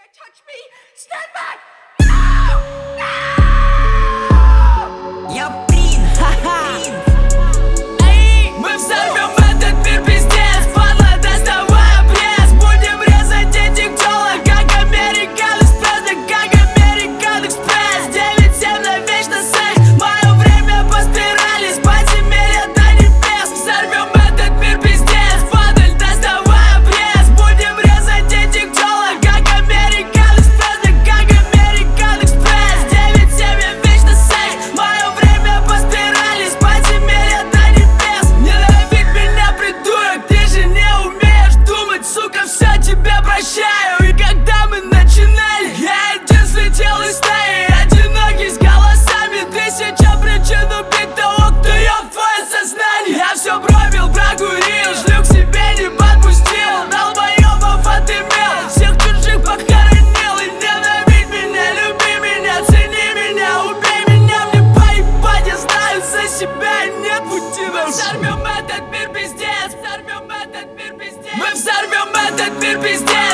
touch me! Stand back! No! No! Я Прин, ха-ха. Мы взорвем этот мир, пиздец. Падла, доставай обрез. Будем резать этих тёлок, как American Express. Да как American Express. 9-7 на вечно секс. Мое время по спирали, с подземелья до небес. Взорвем этот мир, пиздец. Падаль, доставай обрез. Будем резать этих тёлок, как American Express. Да как American Express. 9-7 я вечно секс. Мое время по спирали, с подземелья до небес. Ненавидь меня, придурок, ты же не умеешь думать, сука, все тебя прощаю. И когда мы начинали, я один слетел из стаи. Одинокий с голосами, тысяча причин убить того, кто ёб твое сознание. Я все пробил, прокурил, шлюх себе не подпустил. Долбоёбов отымел, всех чужих похоронил. И ненавидь меня, люби меня, цени меня, убей меня. Мне поебать, я знаю за себя, и нет пути. Мы взорвем этот мир, пиздец. Взорвем этот мир, пиздец. Мы взорвем этот мир, пиздец.